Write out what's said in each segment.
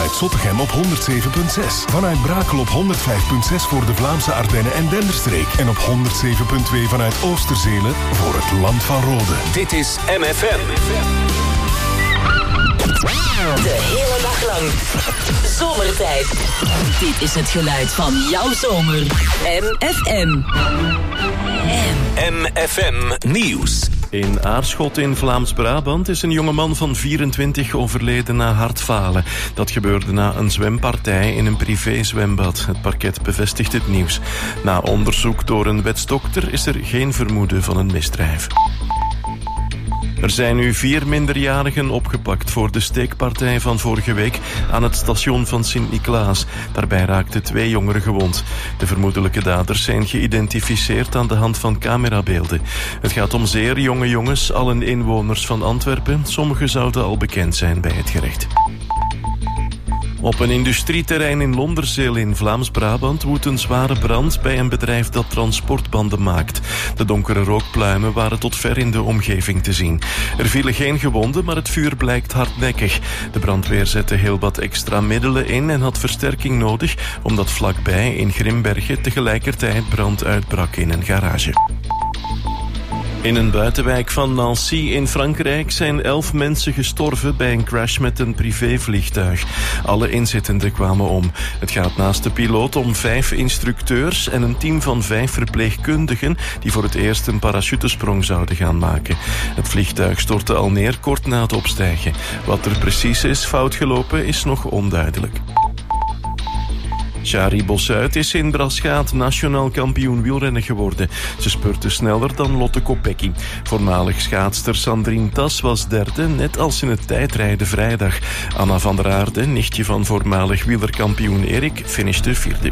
vanuit Zottegem op 107.6. Vanuit Brakel op 105.6 voor de Vlaamse Ardennen en Denderstreek. En op 107.2 vanuit Oosterzele voor het Land van Rode. Dit is MFM. De hele dag lang. Zomertijd. Dit is het geluid van jouw zomer. MFM. MFM Nieuws. In Aarschot in Vlaams-Brabant is een jongeman van 24 overleden na hartfalen. Dat gebeurde na een zwempartij in een privézwembad. Het parket bevestigt het nieuws. Na onderzoek door een wetsdokter is er geen vermoeden van een misdrijf. Er zijn nu 4 minderjarigen opgepakt voor de steekpartij van vorige week aan het station van Sint-Niklaas. Daarbij raakten 2 jongeren gewond. De vermoedelijke daders zijn geïdentificeerd aan de hand van camerabeelden. Het gaat om zeer jonge jongens, allen inwoners van Antwerpen. Sommigen zouden al bekend zijn bij het gerecht. Op een industrieterrein in Londerzeel in Vlaams-Brabant woedt een zware brand bij een bedrijf dat transportbanden maakt. De donkere rookpluimen waren tot ver in de omgeving te zien. Er vielen geen gewonden, maar het vuur blijkt hardnekkig. De brandweer zette heel wat extra middelen in en had versterking nodig, omdat vlakbij in Grimbergen tegelijkertijd brand uitbrak in een garage. In een buitenwijk van Nancy in Frankrijk zijn 11 mensen gestorven bij een crash met een privévliegtuig. Alle inzittenden kwamen om. Het gaat naast de piloot om 5 instructeurs en een team van 5 verpleegkundigen die voor het eerst een parachutesprong zouden gaan maken. Het vliegtuig stortte al neer kort na het opstijgen. Wat er precies is fout gelopen is nog onduidelijk. Shari Bossuit is in Braschaat nationaal kampioen wielrennen geworden. Ze spurte sneller dan Lotte Kopecky. Voormalig schaatster Sandrine Tas was derde, net als in het tijdrijden vrijdag. Anna van der Aarde, nichtje van voormalig wielerkampioen Erik, finishte 4e.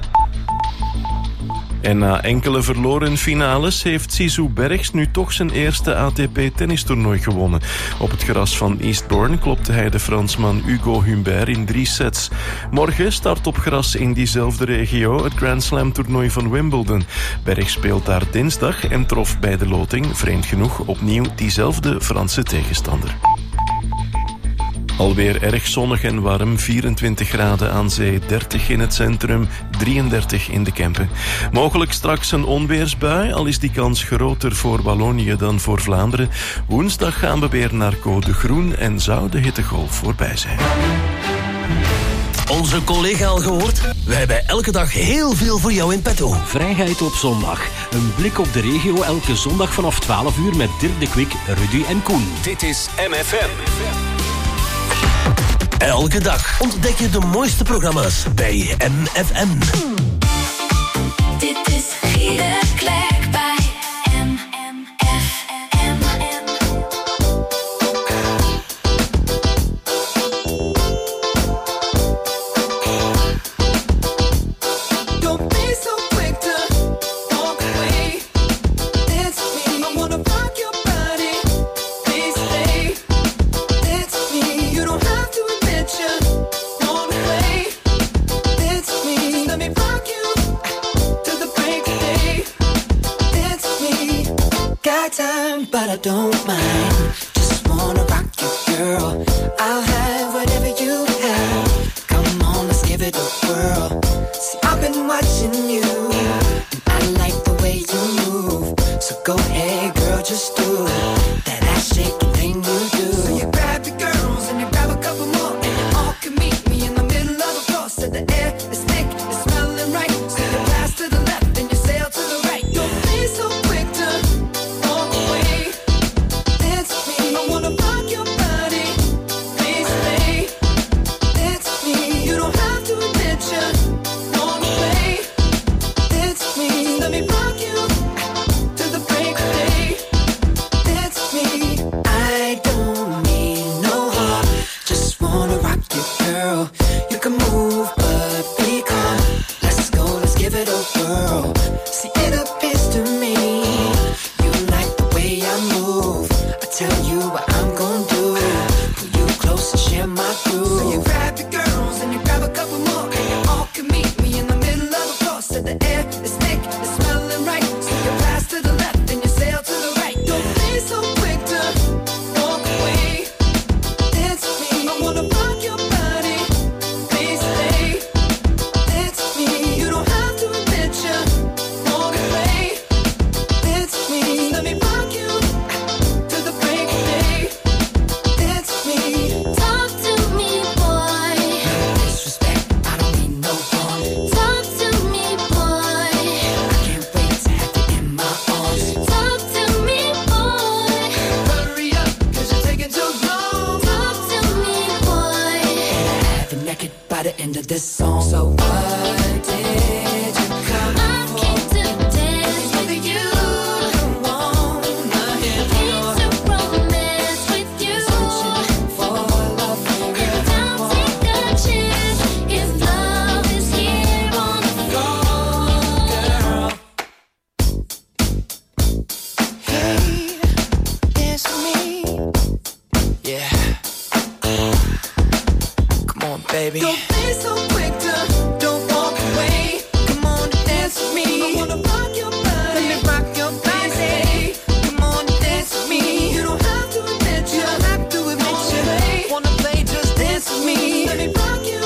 En na enkele verloren finales heeft Zizou Bergs nu toch zijn eerste ATP-tennistoernooi gewonnen. Op het gras van Eastbourne klopte hij de Fransman Hugo Humbert in 3 sets. Morgen start op gras in diezelfde regio het Grand Slam-toernooi van Wimbledon. Bergs speelt daar dinsdag en trof bij de loting, vreemd genoeg, opnieuw diezelfde Franse tegenstander. Alweer erg zonnig en warm, 24 graden aan zee, 30 in het centrum, 33 in de Kempen. Mogelijk straks een onweersbui, al is die kans groter voor Wallonië dan voor Vlaanderen. Woensdag gaan we weer naar code groen en zou de hittegolf voorbij zijn. Onze collega al gehoord? Wij hebben elke dag heel veel voor jou in petto. Vrijheid op zondag. Een blik op de regio elke zondag vanaf 12 uur met Dirk de Kwik, Rudy en Koen. Dit is MFM. Elke dag ontdek je de mooiste programma's bij MFM. Dit is Giede Klerk bij MFM. Don't be so quick to walk away. It's me. I wanna rock your body. Please stay. It's me. You don't have to admit you want away. It's me. Just let me rock you to the break of day. It's me. Got time, but I don't mind. Just wanna rock you, girl. I'll have whatever you have. Come on, let's give it a whirl. See, I've been watching you, and I like the way you move. So go ahead, girl, just do that ass shaking thing you do. So you grab your girls and you grab a couple more, and you all can meet me in the middle of the floor. So the air is thick, it's smelling right. So you pass to the left and you sail to the right. Don't be so quick to walk away. It's me. by the end of this song. So what did you come for? I came to dance with you. Baby. Don't be so quick to don't walk away. Come on and dance with me. I wanna rock your body. Let me rock your body. Come on and dance with me. You don't have to admit you. Don't have to admit you. Wanna play? Just dance with me. Let me rock you.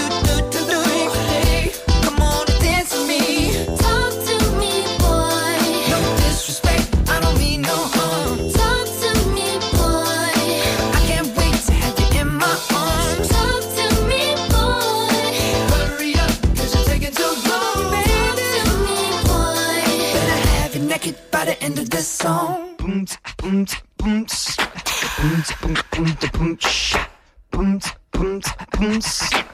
Come on and dance with me. Talk to me, boy. No disrespect, I don't mean no harm. Talk to me, boy. I can't wait to have you in my arms. Talk to me, boy. Hurry up, 'cause you're taking too long, baby. Talk to me, boy. Better have you naked by the end of this song. Boom, boom, boom, boom, boom, boom, boom, boom, boom, boom,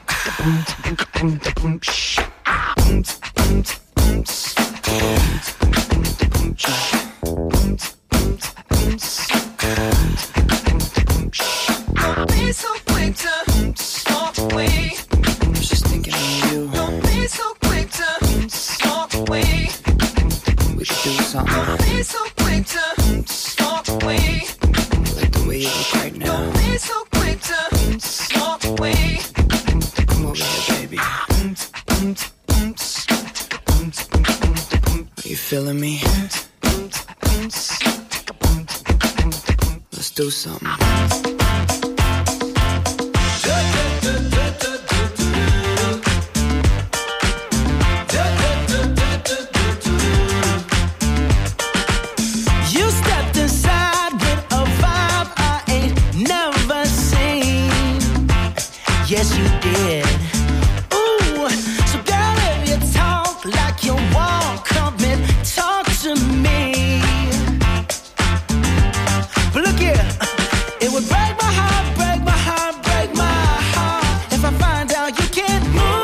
Don't be so quick to walk away. I was just thinking of you. Don't be so quick to walk away. We should do something Don't be so quick to walk away. like the way you look right now. Don't be so quick to walk away. Come over here, baby. Are you feeling me? Let's do something. You stepped inside with a vibe I ain't never seen. Yes, you did. Ooh, so girl, if you talk like you walk, come and talk to me. But look here, it would break my heart, break my heart, break my heart if I find out you can't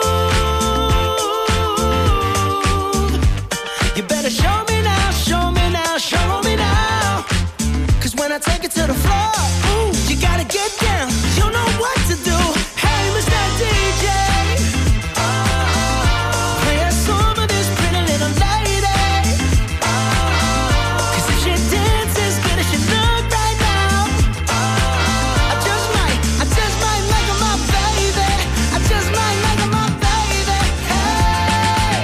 move. You better show me now, show me now, show me now. 'Cause when I take it to the floor, ooh, you gotta get down. You know what to do. Hey, Mr. DJ, play a song of this pretty little lady. 'Cause if she dances as good as she look right now, I just might make her my baby. I just might make her my baby. Hey,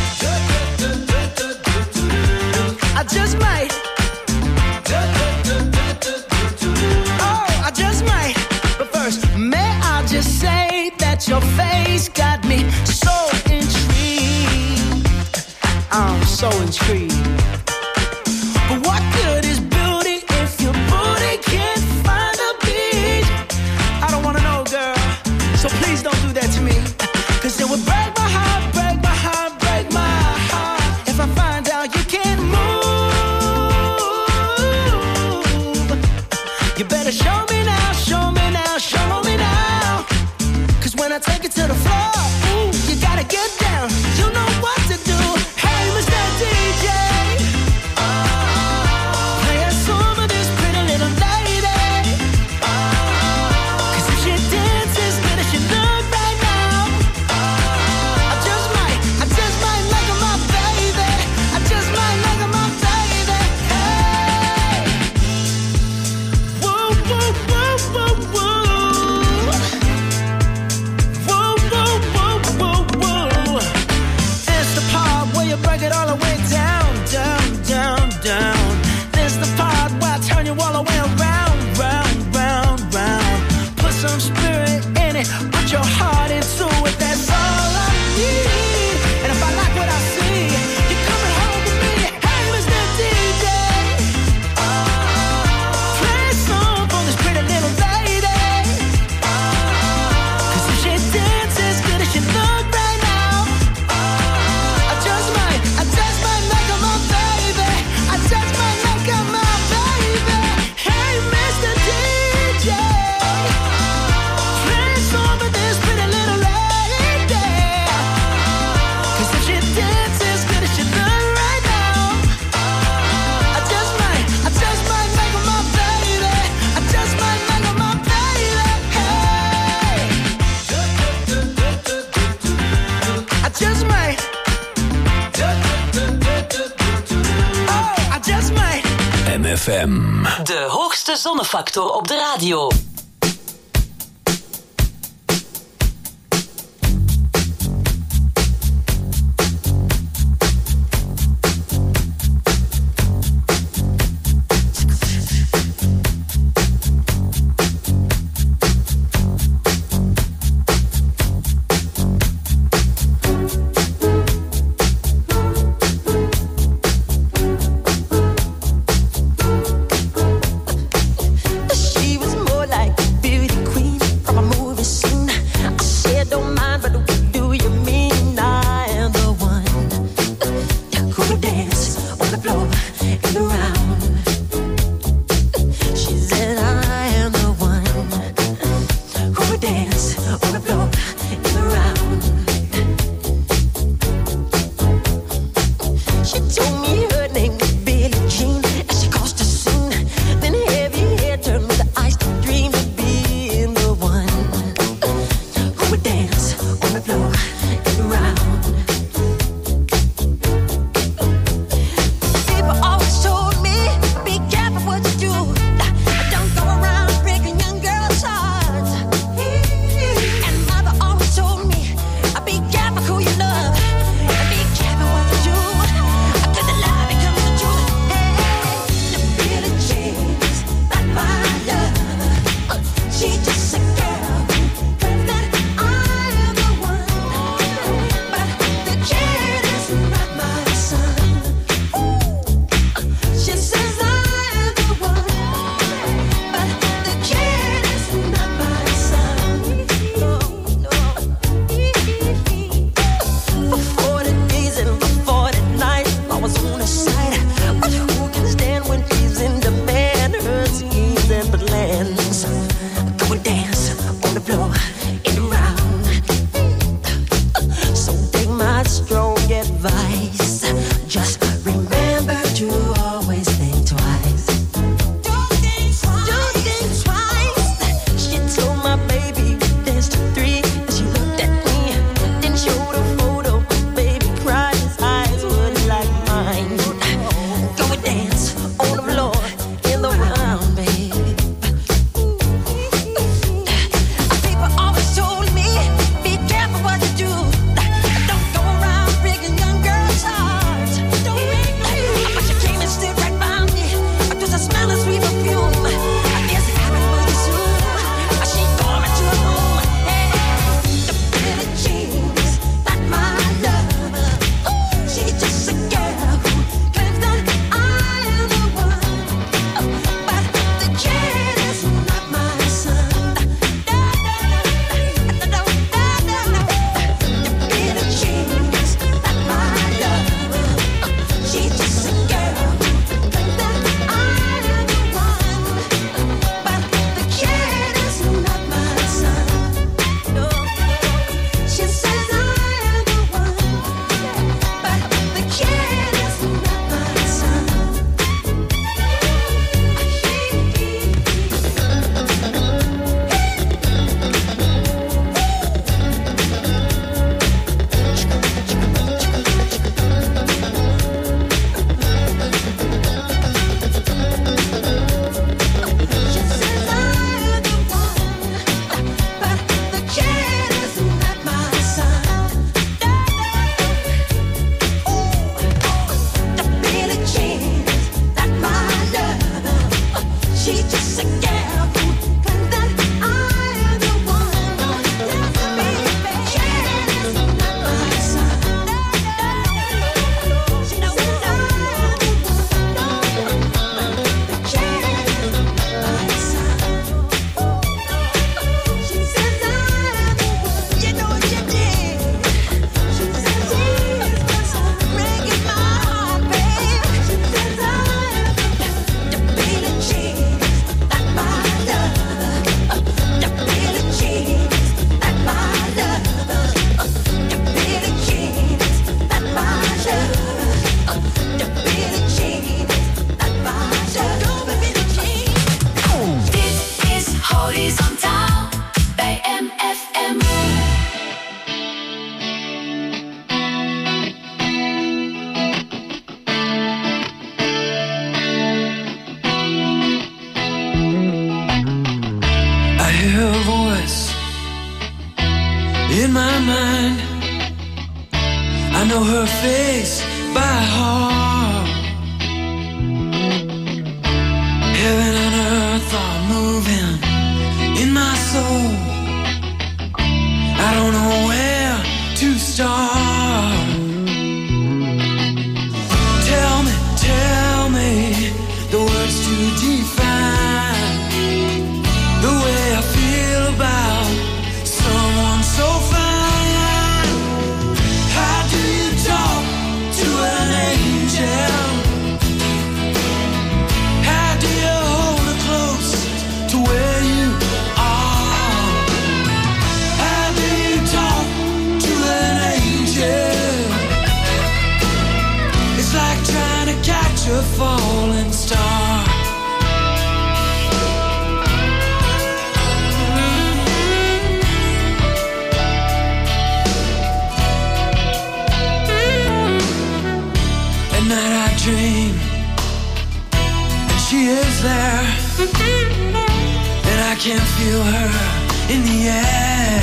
I just might. Oh, I just might. But first, may I just say that your face got me so intrigued. I'm so intrigued. But what good is beauty if your booty can't find a beat? I don't wanna know, girl. So please don't do that to me. 'Cause it would break my heart, break my heart, break my heart if I find out you can't move. You better show me now, show me now, show me now. 'Cause when I take it to the floor, ooh, you gotta get down. You know what to do. Hey, Mr. DJ, play a song of this pretty little lady. 'Cause if she dances as good as she look right now, I just might make her my baby. I just might make her my baby. Hey, woo, woo, woo, woo, woo. Woo, woo, woo, FM. De hoogste zonnefactor op de radio. She was more like a beauty queen from a movie scene. I said, don't mind, but what do you mean? I am the one who would dance on the floor and around. She said, I am the one who would dance on the floor and around. She told me her name was Billie Jean, and she caused a scene. Then heavy hair turned with the eyes to dream of being the one who would dance on the floor and around. People always told me, be careful what you do. Don't go around breaking young girls' hearts. And mother always told me, be careful who you love. Be careful what you do. Cause the lie becomes the truth. The Billie Jean's not my love. She's just a girl. That I am the one mind. I know her face by heart. Heaven and earth are moving in my soul. I don't know where to start. Tell me the words to define the way I feel about someone so fine. How do you talk to an angel? How do you hold her close to where you are? How do you talk to an angel? It's like trying to catch a falling star. At night I dream, and she is there, and I can feel her in the air.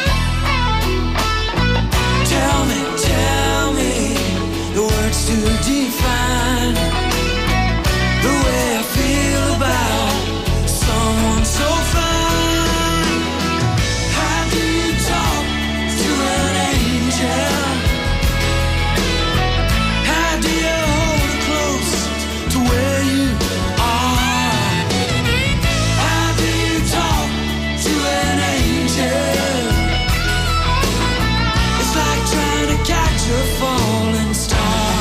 Tell me the words to define the way I feel about someone so fine. How do you talk to an angel? How do you hold her close to where you are? How do you talk to an angel? It's like trying to catch a falling star.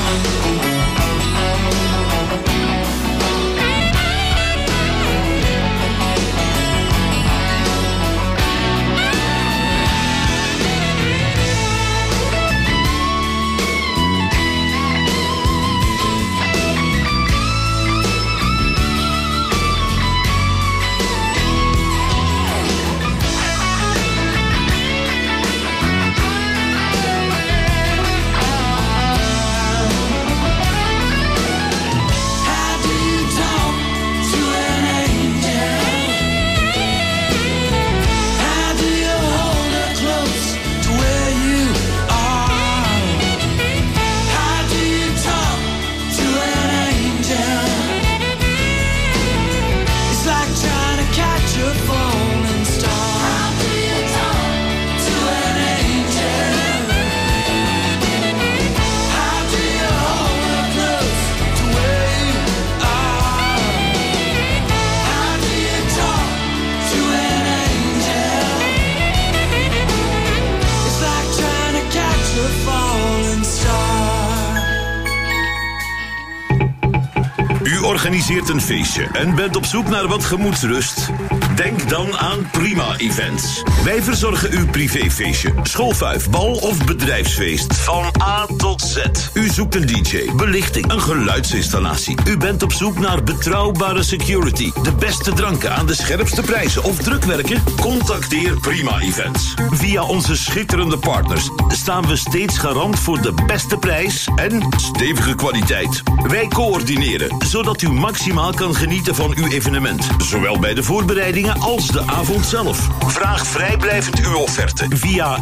Organiseert een feestje en bent op zoek naar wat gemoedsrust? Denk dan aan Prima Events. Wij verzorgen uw privéfeestje, schoolfuif, bal of bedrijfsfeest. Van A tot Z. U zoekt een DJ, belichting, een geluidsinstallatie. U bent op zoek naar betrouwbare security, de beste dranken aan de scherpste prijzen of drukwerken? Contacteer Prima Events. Via onze schitterende partners staan we steeds garant voor de beste prijs en stevige kwaliteit. Wij coördineren, zodat u maximaal kan genieten van uw evenement. Zowel bij de voorbereidingen als de avond zelf. Vraag vrijblijvend uw offerte via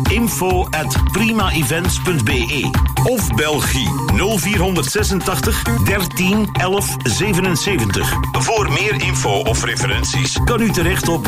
info@primaevents.be of Belgie 0486 13 11 77. Voor meer info of referenties kan u terecht op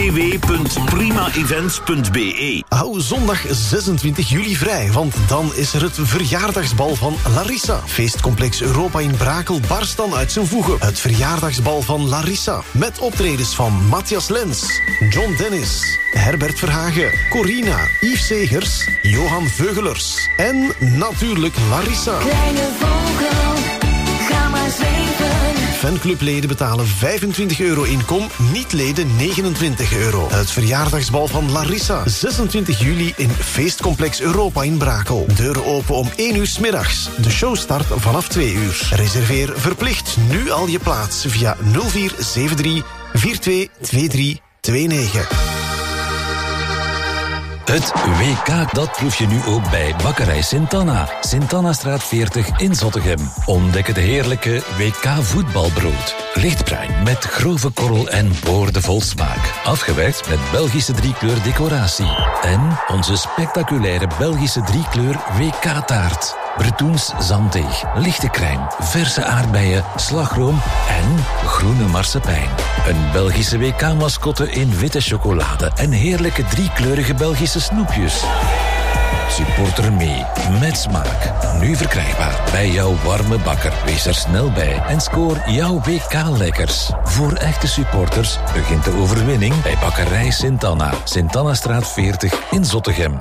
www.primaevents.be. Hou zondag 26 juli vrij, want dan is er het verjaardagsbal van Larissa. Feestcomplex Europa in Brakel barst dan uit zijn voegen. Het verjaardagsbal van Larissa. Met optredens van Matthias Lens, John Dennis, Herbert Verhagen, Corina, Yves Segers, Johan Veugelers en natuurlijk Larissa. Kleine vogel, ga maar zweven. Fanclubleden betalen €25 inkom, niet-leden €29. Het verjaardagsbal van Larissa. 26 juli in Feestcomplex Europa in Brakel. Deuren open om 1 uur 's middags. De show start vanaf 2 uur. Reserveer verplicht nu al je plaats via 0473 422329. Het WK, dat proef je nu ook bij Bakkerij Sint-Anna. Sint-Annastraat 40 in Zottegem. Ontdek het heerlijke WK voetbalbrood. Lichtbruin met grove korrel en boordevol smaak. Afgewerkt met Belgische driekleur decoratie. En onze spectaculaire Belgische driekleur WK-taart. Bretoens zanddeeg, lichte crème, verse aardbeien, slagroom en groene marsepein. Een Belgische WK-mascotte in witte chocolade en heerlijke driekleurige Belgische snoepjes. Supporter mee, met smaak. Nu verkrijgbaar bij jouw warme bakker. Wees er snel bij en scoor jouw WK-lekkers. Voor echte supporters begint de overwinning bij Bakkerij Sint-Anna. Sint-Annastraat 40 in Zottegem.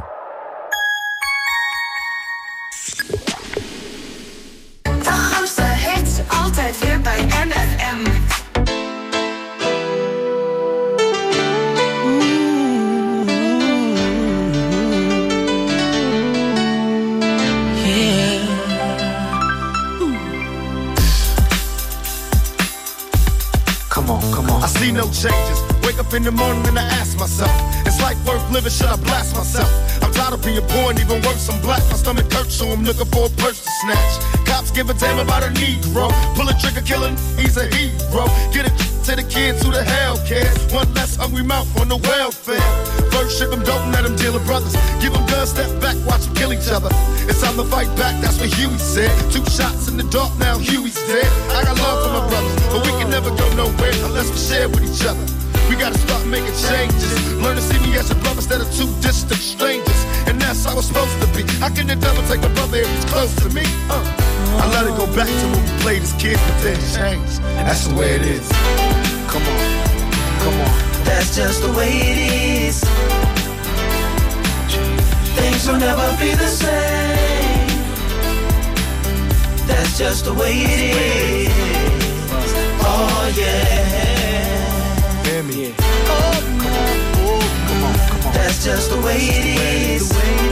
De grootste hits, altijd weer bij MFM. I see no changes. Wake up in the morning and I ask myself, is life worth living? Should I blast myself? I'm tired of being poor and even worse, I'm black. My stomach hurts, so I'm looking for a purse to snatch. Cops give a damn about a Negro. Pull a trigger, killing, he's a hero. Get it to the kids who the hell cares. One less hungry mouth on the welfare. First ship them, don't let them deal with brothers. Give them guns, step back, watch them kill each other. It's time to fight back, that's what Huey said. 2 shots in the dark, now Huey's dead. I got love for my brothers, but we can never go nowhere unless we share with each other. We gotta start making changes. Learn to see me as a brother instead of 2 distant strangers. And that's how it's supposed to be. How can the devil take my brother if he's close to me? I let it go back to when we played as kids, but then changed. And that's the way it is. Come on, come on. That's just the way it is. Things will never be the same. That's just the way it is. Oh yeah. Hear me. Oh, come on. Oh, come on, come on. That's just the way it is.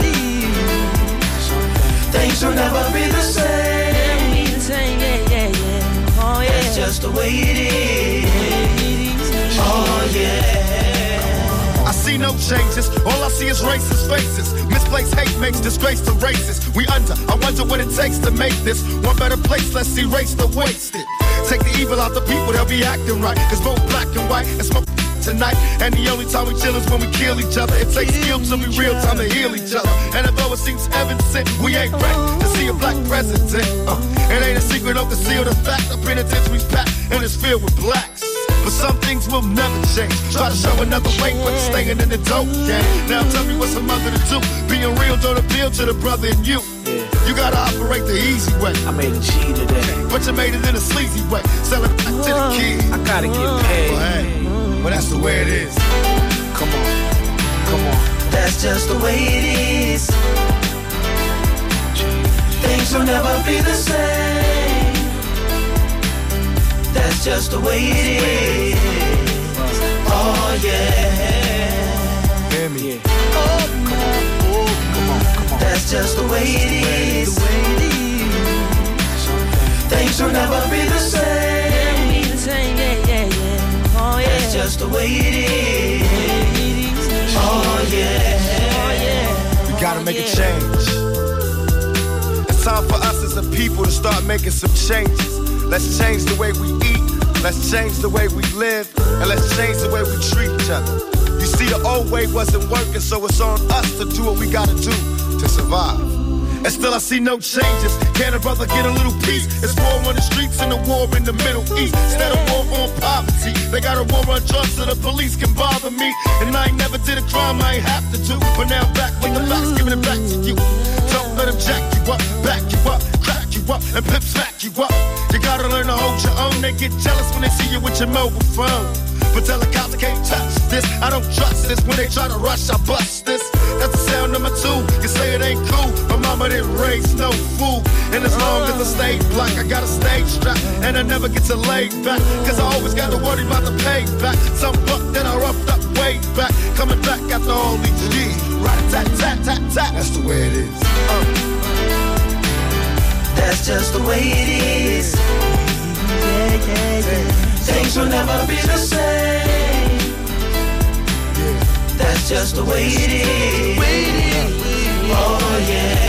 Things will never be the same. Yeah, yeah, yeah. Oh yeah. That's just the way it is. Oh yeah. I see no changes, all I see is racist faces. Misplaced hate makes disgrace to races. We under, I wonder what it takes to make this one better place, let's erase the wasted. Take the evil out the people, they'll be acting right. Cause both black and white and smoke tonight. And the only time we chill is when we kill each other. It takes skill to be real time to heal each other. And although it seems evident, we ain't ready to see a black president. It ain't a secret, don't conceal the fact. The penitentiary's packed and it's filled with blacks. But some things will never change. Try to show another way, but it's staying in the dope game. Now tell me what's a mother to do. Being real don't appeal to the brother in you. You gotta operate the easy way. I made a G today, but you made it in a sleazy way. Sell it back to the kid. I gotta get paid. Well, hey, well that's the way it is. Come on, come on. That's just the way it is. Things will never be the same. That's just the way it is. Oh yeah. Hear me. Oh, come on. Oh, come on, come on. That's just the way it is. Things will never be the same. Yeah, yeah, yeah. Oh yeah. That's just the way it is. Oh yeah. Oh yeah. We gotta make a change. It's time for us as a people to start making some changes. Let's change the way we eat, let's change the way we live, and let's change the way we treat each other. You see, the old way wasn't working, so it's on us to do what we gotta do to survive. And still I see no changes. Can a brother get a little peace? It's war on the streets and a war in the Middle East. Instead of war on poverty, they got a war on drugs so the police can bother me. And I ain't never did a crime I ain't have to do. But now I'm back with the facts, giving it back to you. Don't let them jack you up, back you up, crack you up, and pimp smack you up. You gotta learn to hold your own. They get jealous when they see you with your mobile phone. But tell the cops I can't touch this. I don't trust this. When they try to rush, I bust this. That's the sound number 2. You say it ain't cool. My mama didn't raise no fool. And as long as I stay black, I got a stage strap. And I never get to lay back. Cause I always gotta worry about the payback. Some buck that I roughed up way back. Coming back after all these years. Rat-a-tat-tat-tat-tat. That's the way it is. That's just the way it is. Yeah, yeah, yeah. Things will never be the same. That's That's just the way it is. Oh yeah.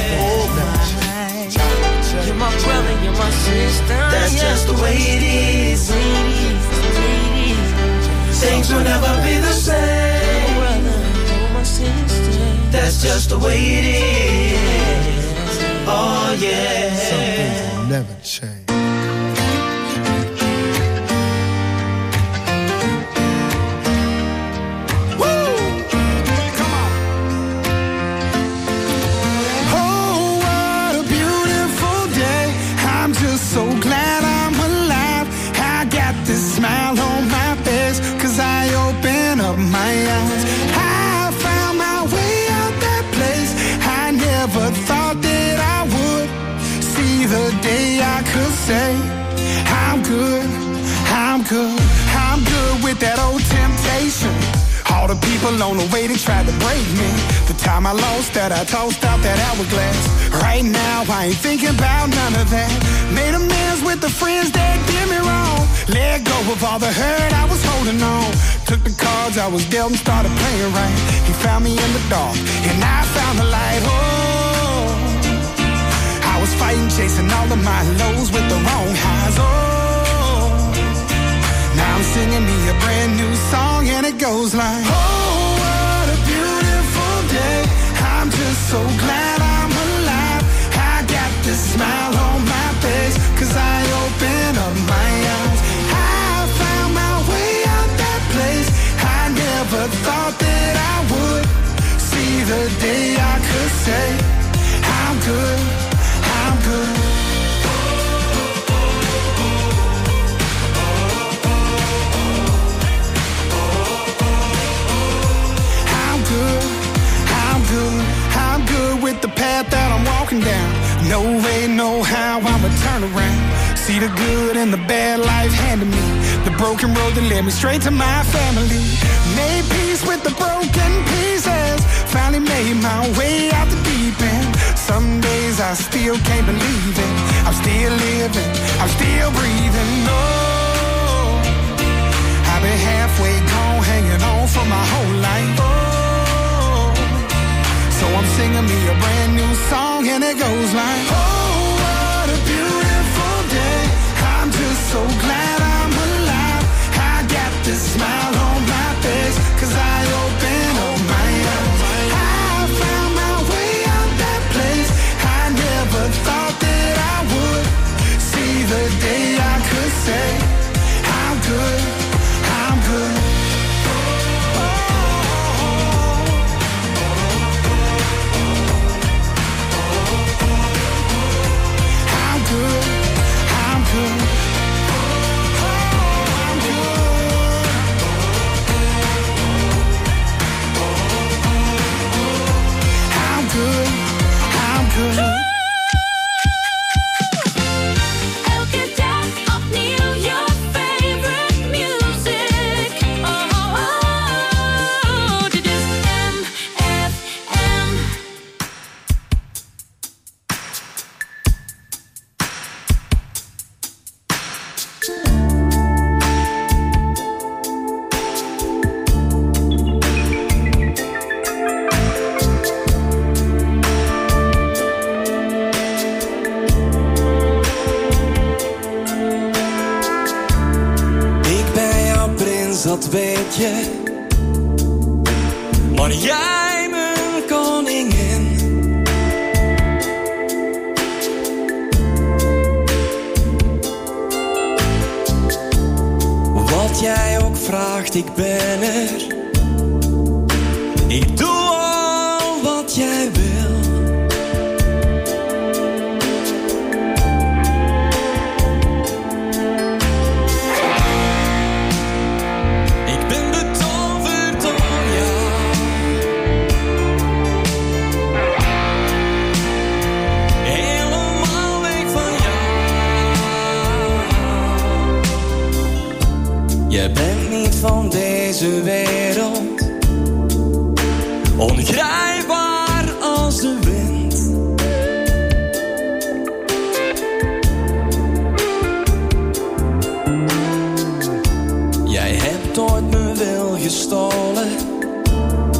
You're my brother, you're my sister. That's just the way it is. Things will never be the same. That's just the way it is. Oh yeah. Some things will never change. So glad I'm alive. I got this smile on my face, 'cause I open up my eyes. I found my way out that place. I never thought that I would see the day I could say I'm good, I'm good, I'm good with that old temptation. All the people on the way that tried to break me. The time I lost that, I tossed out that hourglass. Right now, I ain't thinking about none of that. Made amends with the friends that did me wrong. Let go of all the hurt I was holding on. Took the cards I was dealt and started playing right. He found me in the dark, and I found the light. Oh, I was fighting, chasing all of my lows with the wrong highs. Oh, now I'm singing me a brand new song, and it goes like, oh, what a beautiful day. I'm just so glad I'm alive. I got this smile on my face, 'cause I open up my eyes. I found my way out that place. I never thought that I would see the day I could say I'm good, I'm good. I'm good with the path that I'm walking down. No way, no how I'ma turn around. See the good and the bad life handed me. The broken road that led me straight to my family. Made peace with the broken pieces. Finally made my way out the deep end. Some days I still can't believe it. I'm still living, I'm still breathing. Oh, I've been halfway gone, hanging on for my whole life. So I'm singing me a brand new song, and it goes like, oh, what a beautiful day. I'm just so glad I'm alive. I got this smile on my face, 'cause I open up my eyes. I found my way out that place. I never thought that I would see the day I could say I'm good, I'm good. Elke dag opnieuw your favorite music. Oh, oh, oh. Dit is MFM. Ik ben jouw prins, dat weet je. Maar jij mijn koningin. Wat jij ook vraagt, ik ben er. Ik doe al wat jij wil. Ik ben betoverd door jou. Helemaal weg van jou. Je bent niet van deze wereld. Ongrijpbaar als de wind. Jij hebt ooit mijn wil gestolen.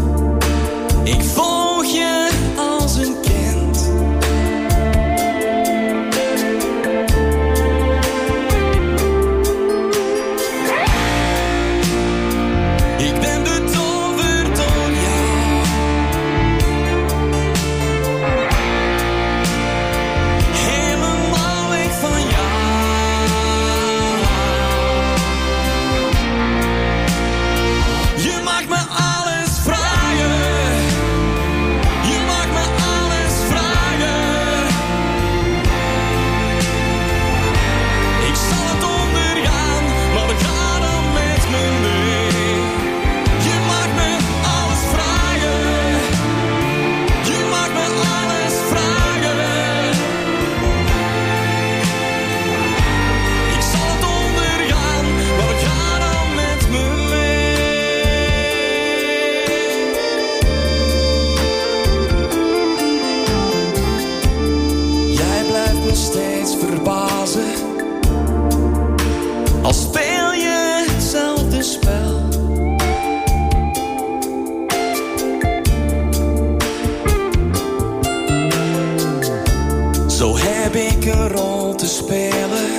Zo heb ik een rol te spelen.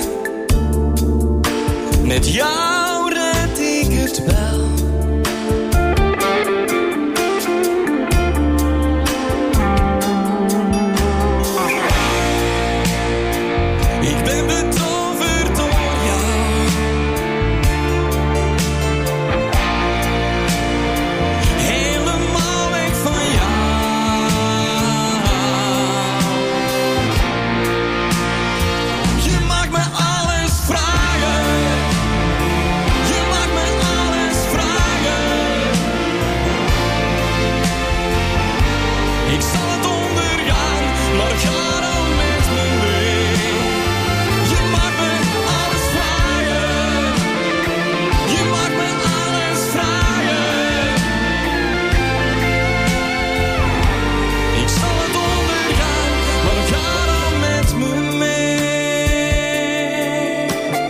Met jou red ik het wel. Ik ben betoverd door jou. Helemaal weg van jou. Je maakt me alles vragen. Je maakt me alles vragen. Ik zal het ondergaan, maar ga dan met me mee. Je maakt me alles vragen. Je maakt me alles vragen. Ik zal het ondergaan, maar ga dan met me mee.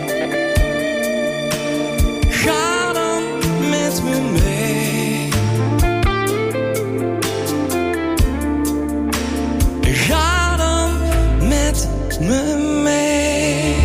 Ga dan met me mee. Ga dan met me mee.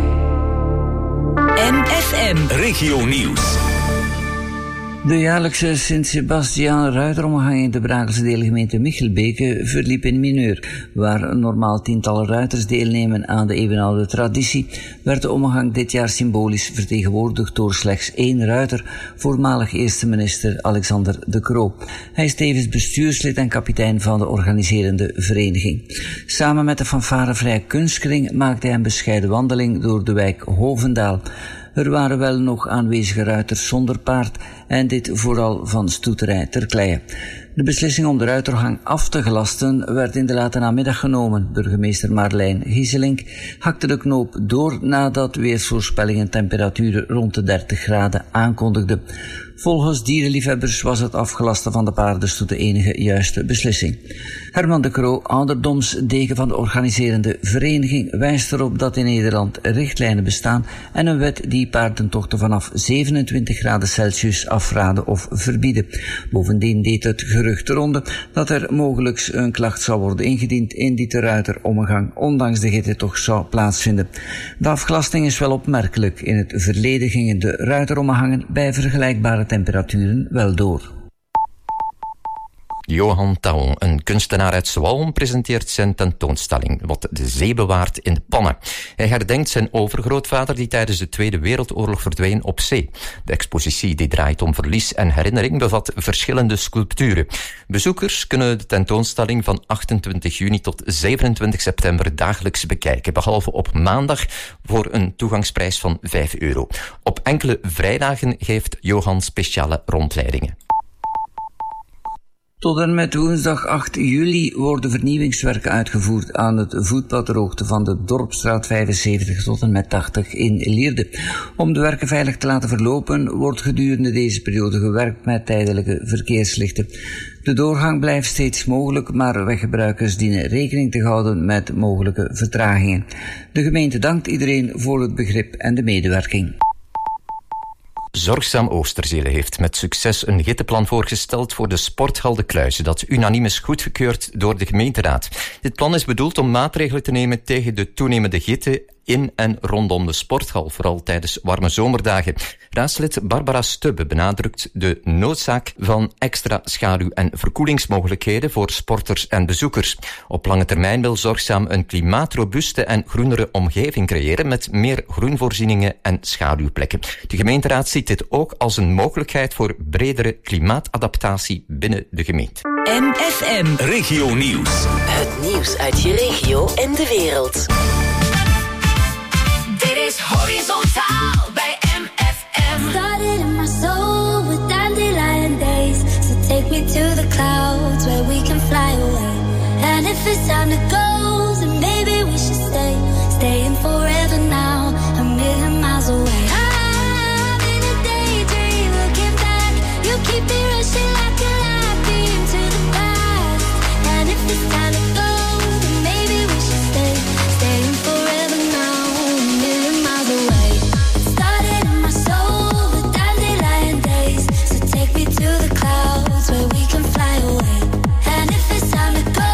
MFM. Regio Nieuws. De jaarlijkse Sint-Sebastiaan-ruiteromgang in de Brakelse deelgemeente Michelbeke verliep in mineur. Waar normaal tientallen ruiters deelnemen aan de eeuwenoude traditie, werd de omgang dit jaar symbolisch vertegenwoordigd door slechts 1 ruiter, voormalig eerste minister Alexander De Croo. Hij is tevens bestuurslid en kapitein van de organiserende vereniging. Samen met de fanfarevrije kunstkring maakte hij een bescheiden wandeling door de wijk Hovendaal. Er waren wel nog aanwezige ruiters zonder paard en dit vooral van stoeterij ter kleie. De beslissing om de ruitergang af te gelasten werd in de late namiddag genomen. Burgemeester Marlijn Gieselink hakte de knoop door nadat weersvoorspellingen temperaturen rond de 30 graden aankondigden. Volgens dierenliefhebbers was het afgelasten van de paardenstoet de enige juiste beslissing. Herman De Croo, ouderdomsdeken van de organiserende vereniging, wijst erop dat in Nederland richtlijnen bestaan en een wet die paardentochten vanaf 27 graden Celsius afraden of verbieden. Bovendien deed het gerucht de ronde dat er mogelijk een klacht zou worden ingediend indien de ruiteromgang ondanks de hitte toch zou plaatsvinden. De afgelasting is wel opmerkelijk. In het verleden gingen de ruiteromgangen bij vergelijkbare temperaturen wel door. Johan Taon, een kunstenaar uit Zwalm, presenteert zijn tentoonstelling Wat de zee bewaart in de pannen. Hij herdenkt zijn overgrootvader die tijdens de Tweede Wereldoorlog verdween op zee. De expositie die draait om verlies en herinnering bevat verschillende sculpturen. Bezoekers kunnen de tentoonstelling van 28 juni tot 27 september dagelijks bekijken, behalve op maandag voor een toegangsprijs van €5. Op enkele vrijdagen geeft Johan speciale rondleidingen. Tot en met woensdag 8 juli worden vernieuwingswerken uitgevoerd aan het voetpaddroogte van de Dorpstraat 75 tot en met 80 in Lierde. Om de werken veilig te laten verlopen wordt gedurende deze periode gewerkt met tijdelijke verkeerslichten. De doorgang blijft steeds mogelijk, maar weggebruikers dienen rekening te houden met mogelijke vertragingen. De gemeente dankt iedereen voor het begrip en de medewerking. Zorgzaam Oosterzele heeft met succes een hitteplan voorgesteld voor de sporthal De Kluizen, dat unaniem is goedgekeurd door de gemeenteraad. Dit plan is bedoeld om maatregelen te nemen tegen de toenemende hitte in en rondom de sporthal, vooral tijdens warme zomerdagen. Raadslid Barbara Stubbe benadrukt de noodzaak van extra schaduw- en verkoelingsmogelijkheden voor sporters en bezoekers. Op lange termijn wil Zorgzaam een klimaatrobuuste en groenere omgeving creëren met meer groenvoorzieningen en schaduwplekken. De gemeenteraad ziet dit ook als een mogelijkheid voor bredere klimaatadaptatie binnen de gemeente. MFM. Regio Nieuws. Het nieuws uit je regio en de wereld. Dit is Horizontaal bij MFM. Started in my soul with dandelion days. So take me to the clouds where we can fly away. And if it's time to go, then maybe we should stay. Staying forever now, a million miles away. I'm in a daydream, looking back. You keep me rushing like a light beam to the past. And if it's time to go, then maybe we should stay. Staying forever now, a million miles away. Started in my soul with dandelion days. So take me to the clouds where we can fly away. And if it's time to go,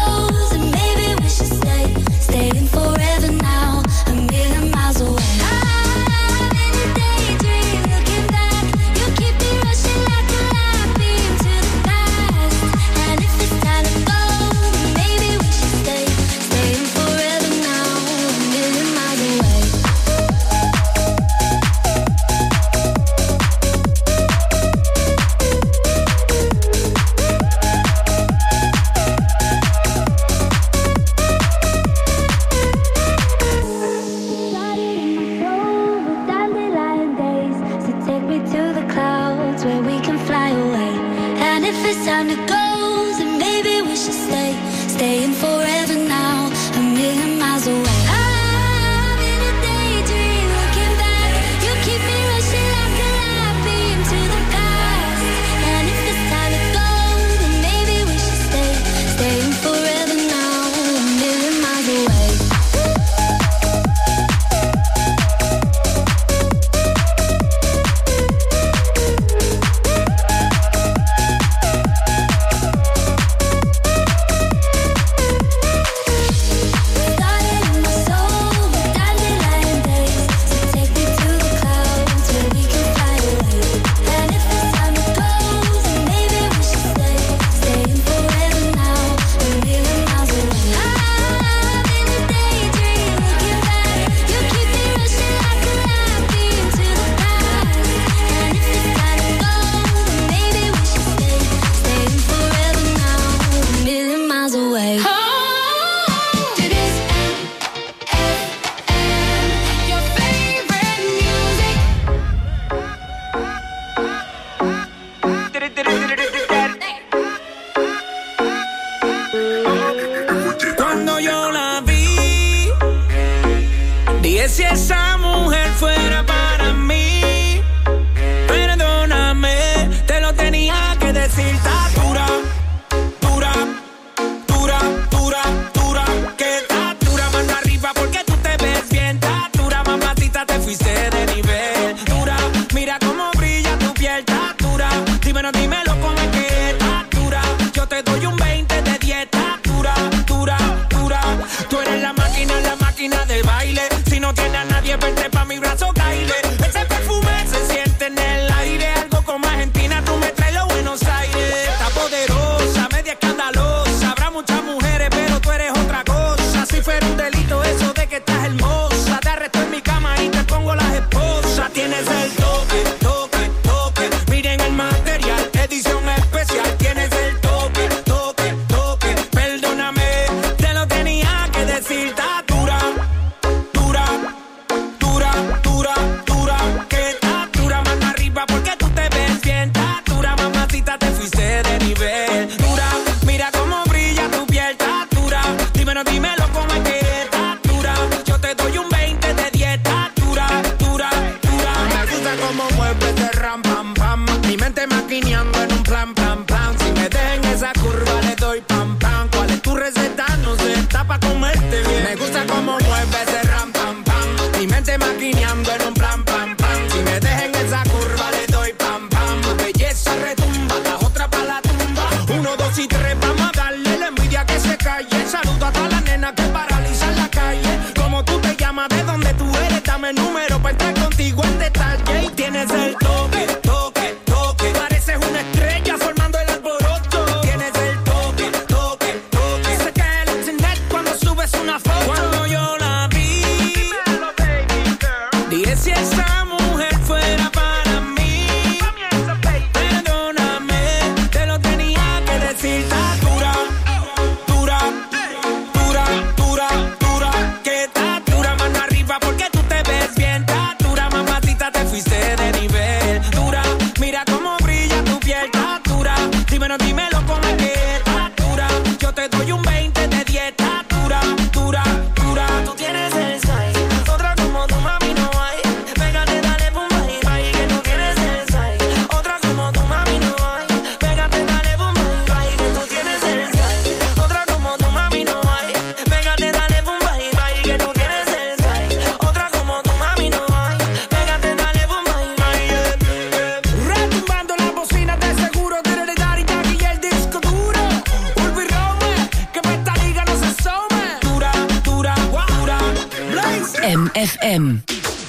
Dije si esa mujer fuera para mí, perdóname, te lo tenía que decir. Está dura, dura, dura, dura, dura, que está dura, mano arriba porque tú te ves bien. Está dura, mamacita, te fuiste de nivel. Dura, mira cómo brilla tu piel. Está dura, dímelo cómo es que está dura. Yo te doy un 20 de 10. Está dura, dura, dura. Tú eres la máquina de baile. Si no tiene a nadie, vente pa' mi brazo, caile. Ese perfume se siente en el aire. Algo como Argentina, tú me traes los Buenos Aires. Está poderosa, media escandalosa. Habrá muchas mujeres, pero tú eres otra cosa. Si fuera un delito eso de que estás hermosa, te arresto en mi cama y te pongo las esposas. Tienes el toque, toque, toque. Miren el material, edición especial. Tienes el toque, toque, toque. Perdóname, te lo tenía que decir. Está dura, dura, dura, dura, dura, que está dura, mano arriba porque tú te ves bien. Está dura, mamacita, te fuiste de nivel. Dura, mira cómo brilla tu piel. Está dura, dímelo cómo es que está dura. Yo te doy un 20 de 10. Está dura, dura, dura. Me gusta cómo mueves de ram, pam, pam. Mi mente maquineando en un plan, plan, plan. Si me dejen esa curva le doy pam, pam. ¿Cuál es tu receta? No sé, está pa' comerte bien. Me gusta cómo mueves de ram, pam, pam. Mi mente maquineando en un plan, pam, pam. Si me dejen esa curva le doy pam, pam. Belleza retumba, la otra pa' la tumba. 1, 2 y 3, vamos a darle la envidia que se calle. Saludo a todas las nenas que paralizan la calle. Como tú te llamas, de dónde tú eres, dame el número pa' entrar contigo en detalle. Y tienes el toque, toque, toque. Pareces una estrella formando el alboroto. Tienes el toque, toque, toque. Se cae el internet cuando subes una foto. Cuando yo la vi, dije si esa mujer fuera para mí, perdóname, te lo tenía que decir. Está dura, dura, dura, dura, dura, que está dura, mano arriba porque tú te ves bien. Está dura, mamacita, te fuiste de nivel. Dura, mira cómo brilla tu piel. Está dura, dímelo cómo es que está dura. Yo te doy un 20 de 10. Está dura, dura, dura. Tú tienes el size, otra como tu mami no hay. Pégate, dale, pum, bye, bye, que tú tienes el size. Otra como tu mami no hay. Pégate, dale, pum, bye, bye, que tú tienes el size. Otra como tu mami no hay. Pégate, dale, pum, bye, bye, que tú tienes el size. Otra como tu mami no hay. Pégate, dale, pum, bye, bye. Retumbando las bocinas de seguro. Daddy, Daddy y el disco duro. Urbi Rome, que pa' esta liga no se asome. Dura, dura, dura. Blaze. MFM.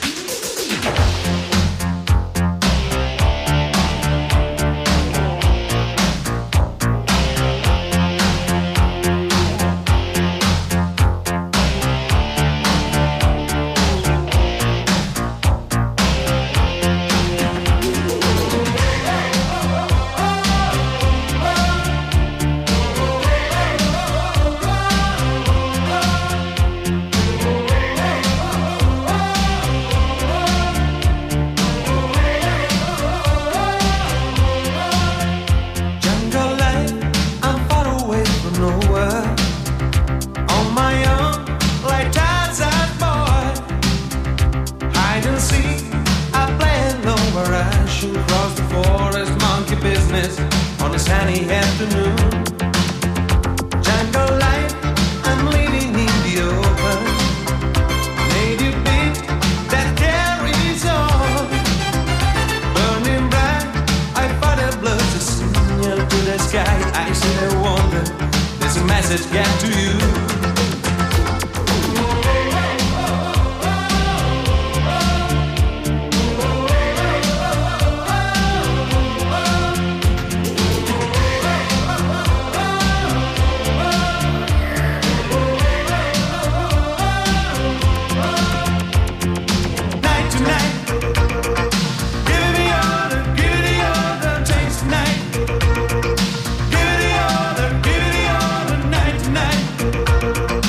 Jungle life, I'm far away from nowhere. On my own, like Tarzan boy. Hide and seek, I play alone where I shoot across the forest. Monkey business on a sunny afternoon. Jungle life, I'm living in the open. Native beat that carries on. Burning bright, I fight a blood to signal to the sky. I sit and wonder, there's a message get to you. Night to night, give it the order, taste night. Give it the order, night to night.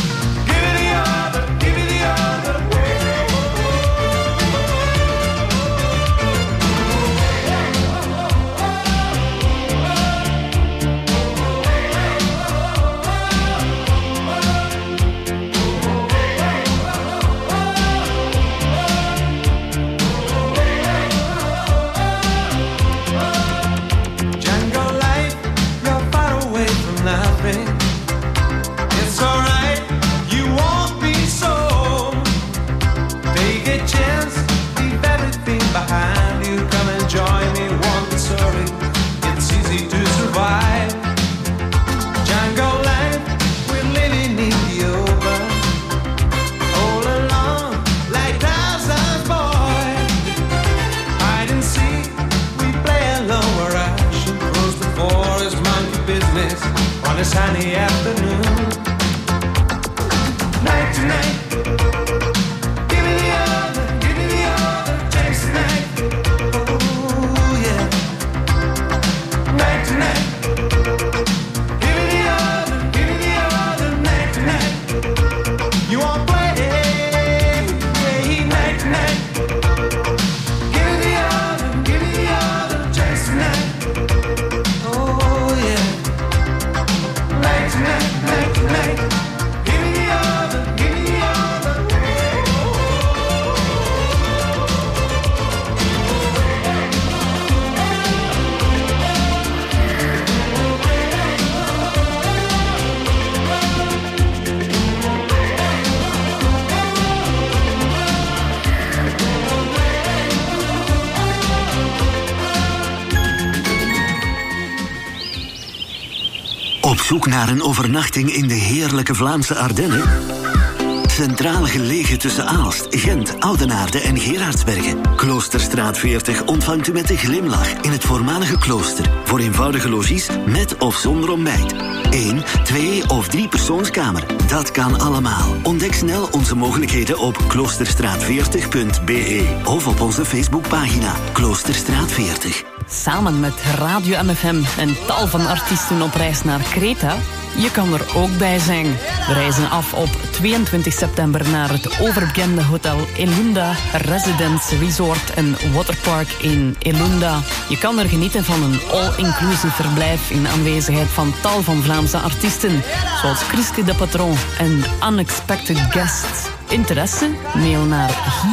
zoek naar een overnachting in de heerlijke Vlaamse Ardennen? Centraal gelegen tussen Aalst, Gent, Oudenaarde en Gerardsbergen. Kloosterstraat 40 ontvangt u met een glimlach in het voormalige klooster. Voor eenvoudige logies met of zonder ontbijt. 1, 2 of 3 persoonskamer. Dat kan allemaal. Ontdek snel onze mogelijkheden op kloosterstraat40.be of op onze Facebookpagina Kloosterstraat 40. Samen met Radio MFM en tal van artiesten op reis naar Kreta. Je kan er ook bij zijn. We reizen af op 22 september naar het overbekende hotel Elunda Residence Resort en Waterpark in Elunda. Je kan er genieten van een all-inclusive verblijf in aanwezigheid van tal van Vlaamse artiesten, zoals Chriske de Patron en Unexpected Guests. Interesse? Mail naar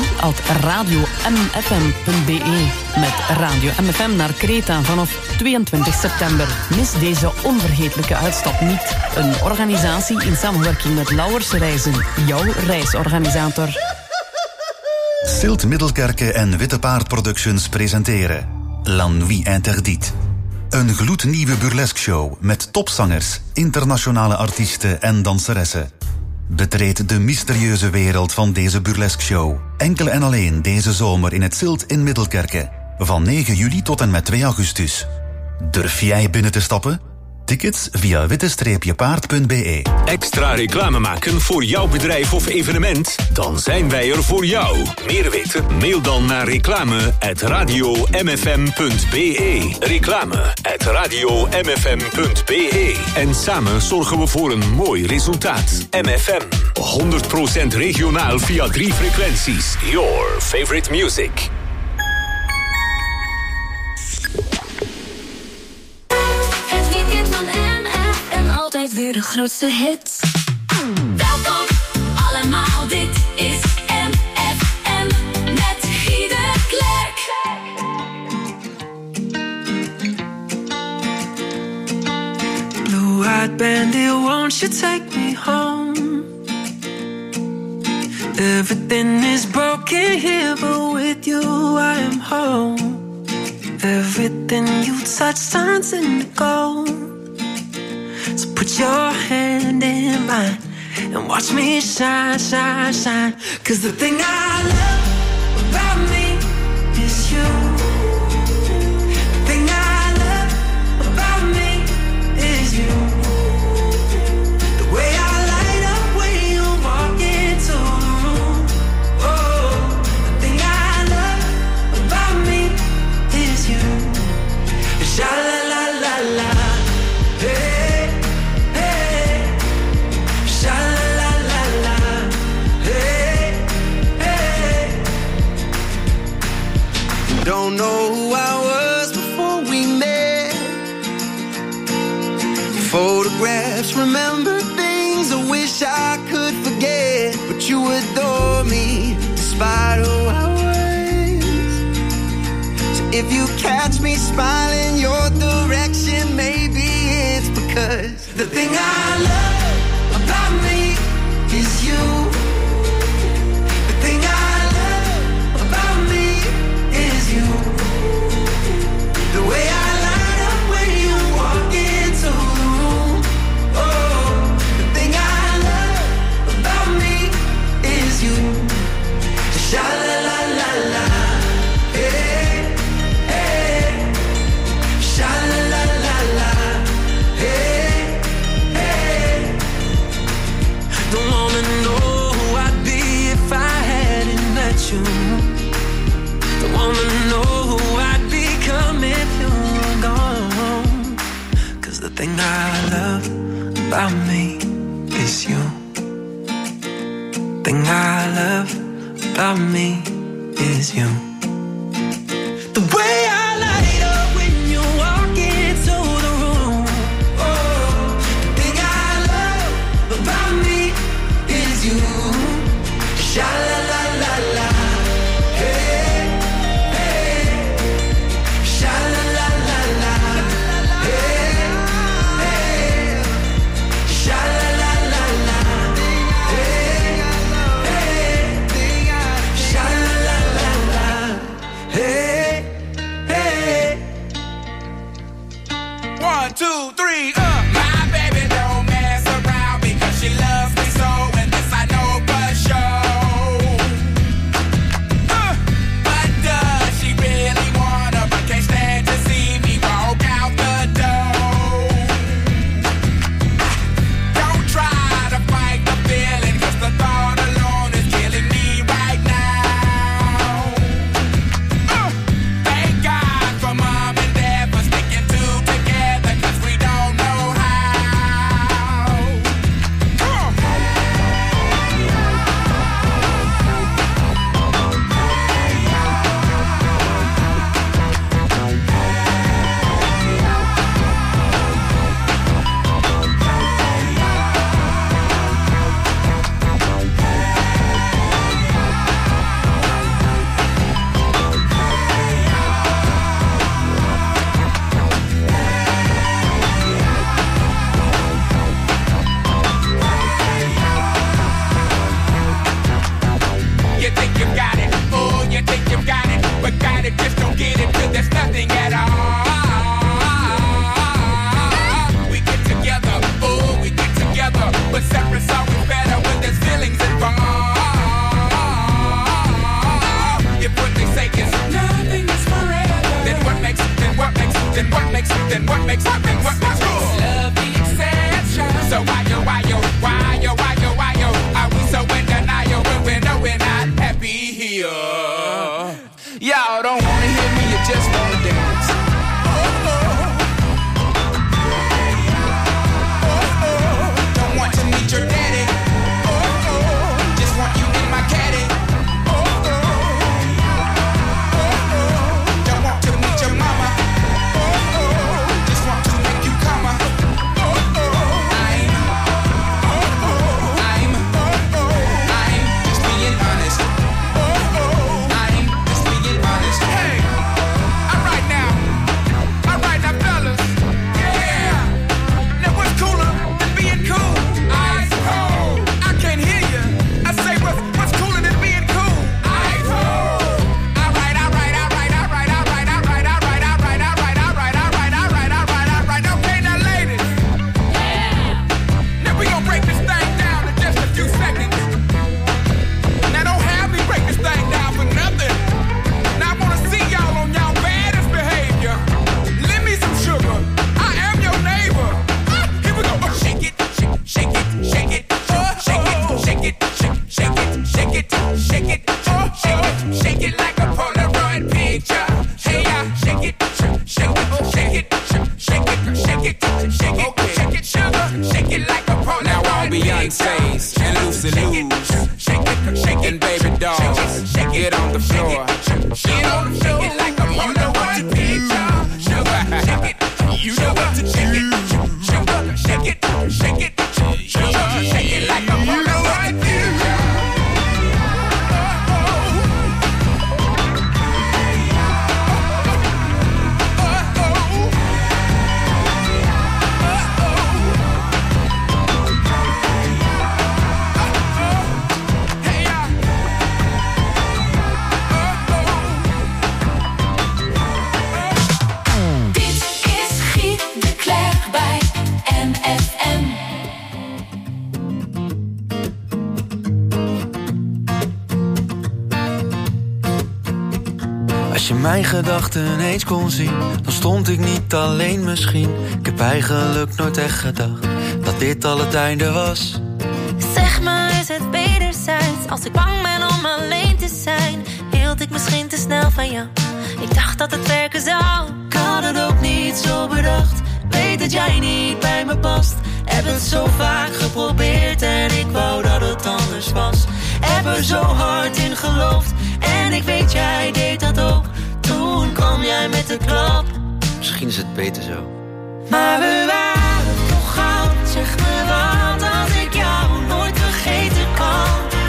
hi@radiomfm.be. Met Radio MFM naar Kreta vanaf 22 september. Mis deze onvergetelijke uitstap niet. Een organisatie in samenwerking met Lauwers Reizen. Jouw reisorganisator. Silt Middelkerke en Witte Paard Productions presenteren La Nuit Interdite. Een gloednieuwe burlesque show met topzangers, internationale artiesten en danseressen. Betreed de mysterieuze wereld van deze burlesque show. Enkel en alleen deze zomer in het Silt in Middelkerke. Van 9 juli tot en met 2 augustus. Durf jij binnen te stappen? Tickets via witte-paard.be. Extra reclame maken voor jouw bedrijf of evenement? Dan zijn wij er voor jou. Meer weten? Mail dan naar reclame@radiomfm.be. Reclame@radiomfm.be. En samen zorgen we voor een mooi resultaat. MFM. 100% regionaal via 3 frequenties. Your favorite music. Altijd weer de grootste hits. Welkom allemaal, dit is MFM met Guy de Klerk. Blue-eyed bandit, won't you take me home? Everything is broken here, but with you I am home. Everything you touch turns into gold. So put your hand in mine and watch me shine, shine, shine. 'Cause the thing I love about me is you. The thing I love about me is you. The way I light up when you walk into the room. Oh, the thing I love about me is you. Sha-la-la-la-la, hey. Don't know who I was before we met. Photographs, remember things I wish I could forget. But you adore me despite who I was. So if you catch me smiling your direction, maybe it's because the thing I love about me is you. The thing I love about me is you. The way I light up when you walk into the room. Oh, the thing I love about me is you. Sha-la-la-la-la, hey, hey. Sha-la-la-la-la, hey, hey. Don't wanna know who I'd be if I hadn't met you. Don't wanna know who I'd become if you were gone. 'Cause the thing I love about me is you. Thing I love about me is you. The way I light up when you walk into the room. Oh, the thing I love about me is you. Sha-la-la-la-la, hey, hey. Sha-la-la-la-la, hey, hey. Sha-la-la-la-la, hey, hey. Sha-la-la-la-la. waist and loosey loose. And baby doll, get on the floor. Get on the floor. Like a you know what to do. You know what to do. Shake it, shake it, shake it like a you know what to do. Als je mijn gedachten eens kon zien, dan stond ik niet alleen misschien. Ik heb eigenlijk nooit echt gedacht dat dit al het einde was. Zeg maar, is het wederzijds? Als ik bang ben om alleen te zijn, hield ik misschien te snel van jou. Ik dacht dat het werken zou. Ik had het ook niet zo bedacht. Weet dat jij niet bij me past. Heb het zo vaak geprobeerd en ik wou dat het anders was. Heb er zo hard in geloofd en ik weet jij deed dat ook. Toen kwam jij met de klap. Misschien is het beter zo. Maar we waren toch goud. Zeg me wat als ik jou nooit vergeten kan.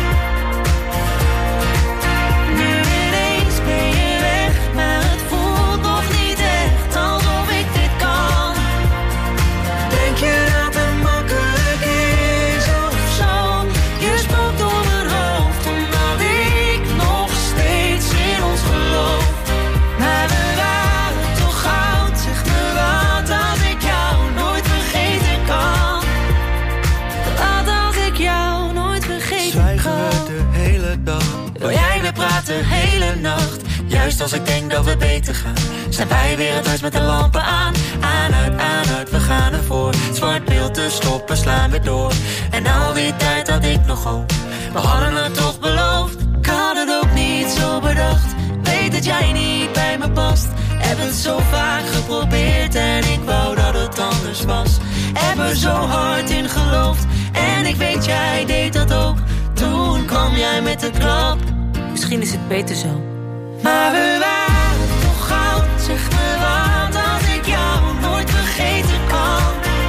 Nu ineens ben je weg, maar het voelt nog niet echt alsof ik dit kan. Denk je dat het makkelijk is of zo? Je spookt door mijn hoofd omdat ik nog steeds in ons geloof. Maar we waren toch goud, zeg me wat als ik jou nooit vergeten kan. Wat als ik jou nooit vergeten Zwijgen kan. we de hele dag. Wil jij weer praten hele nacht? Juist als ik denk dat we beter gaan, zijn wij weer het huis met de lampen aan. Aan, uit, we gaan ervoor. Zwart beeld te stoppen, slaan we door. En al die tijd had ik nog hoop. We hadden het toch beloofd. Ik had het ook niet zo bedacht. Weet dat jij niet bij me past. Heb het zo vaak geprobeerd en ik wou dat het anders was. Heb er zo hard in geloofd en ik weet jij deed dat ook. Toen kwam jij met de klap. Misschien is het beter zo. Maar we waren toch goud. Zeg me wat als ik jou nooit vergeten kan.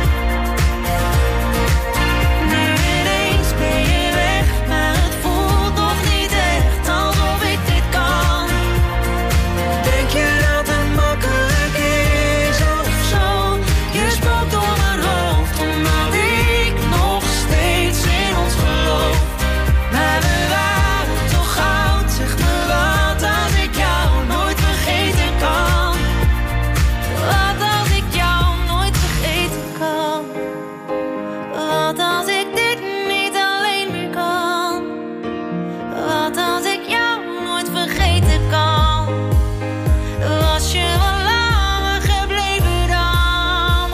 Nu ineens ben je weg, maar het voelt nog niet echt alsof ik dit kan. Denk je dat het makkelijk is of zo? Je spookt door mijn hoofd omdat ik nog steeds in ons geloof. Maar we waren toch goud, zeg me wat als ik jou nooit vergeten kan. Wat als ik jou nooit vergeten kan. Wat als ik dit niet alleen meer kan. Wat als ik jou nooit vergeten kan. Was je wel langer gebleven dan.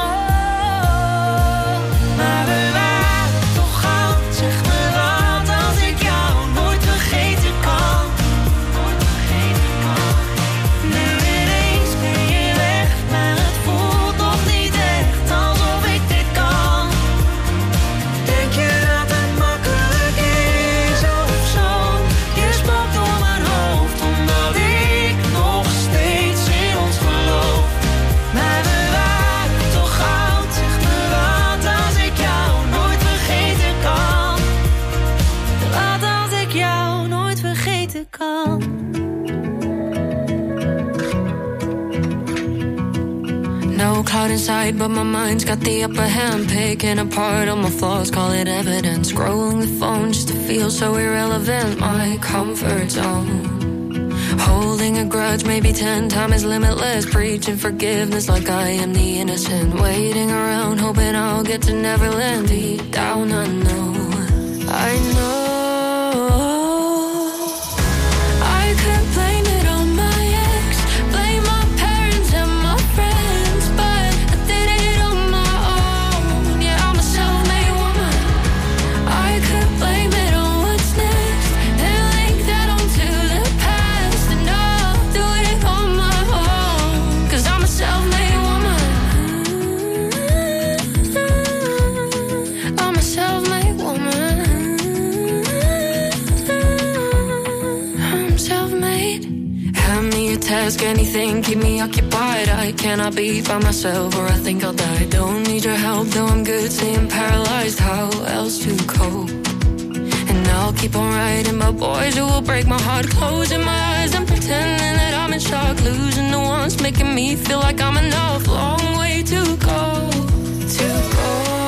Maar we waren toch goud, zeg me wat als ik jou nooit vergeten kan. Nu ineens ben je weg, maar het voelt nog niet echt alsof ik dit kan. Denk je dat het makkelijk is of zo? Je spookt door mijn hoofd omdat ik nog steeds in ons geloof. Maar we waren toch goud, zeg me wat als ik jou nooit vergeten kan. Wat als ik jou nooit vergeten kan. No cloud inside, but my mind's got the upper hand. Picking apart all my flaws, call it evidence. Scrolling the phone just to feel so irrelevant. My comfort zone. Holding a grudge, maybe 10 times limitless. Preaching forgiveness like I am the innocent. Waiting around, hoping I'll get to Neverland. Deep down, I know. I could blame it on my ex, blame my parents and my friends, but I did it on my own. Yeah, I'm a self-made woman. I could blame it on what's next, then link that onto the past, and I'll do it on my own, 'cause I'm a self-made woman. I'm a self-made woman. desk, anything, keep me occupied. I cannot be by myself or I think I'll die. Don't need your help, though I'm good, staying paralyzed. How else to cope? And I'll keep on writing about boys who will break my heart, closing my eyes and pretending that I'm in shock, losing the ones making me feel like I'm enough. Long way to go, to go.